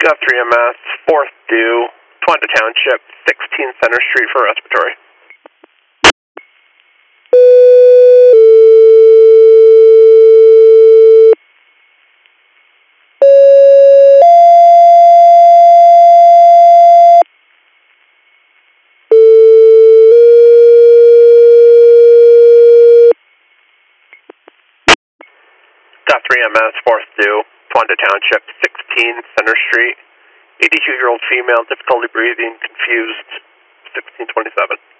Guthrie MS, 4th due, Towanda Township, 16 Center Street for respiratory. Guthrie MS, 4th due, Towanda Township, 16 Center Street, 82-year-old female, difficulty breathing, confused, 1627.